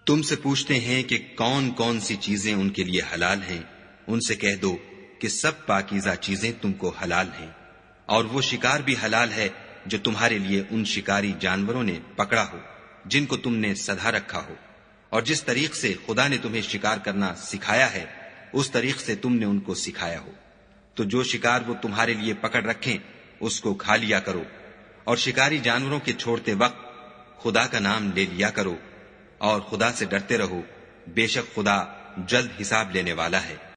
तुमसे पूछते हैं कि कौन कौन सी चीजें उनके लिए हलाल हैं। उनसे कह दो कि सब पाकीज़ा चीजें तुमको हलाल हैं, और वो शिकार भी हलाल है जो तुम्हारे लिए उन शिकारी जानवरों ने पकड़ा हो जिनको तुमने सधा रखा हो, और जिस तरीक से खुदा ने तुम्हें शिकार करना सिखाया है उस तरीक से तुमने उनको सिखाया हो। तो जो शिकार वो तुम्हारे लिए पकड़ रखें उसको खा लिया करो, और शिकारी जानवरों के छोड़ते वक्त खुदा का नाम ले लिया करो, और खुदा से डरते रहो। बेशक खुदा जल्द हिसाब लेने वाला है।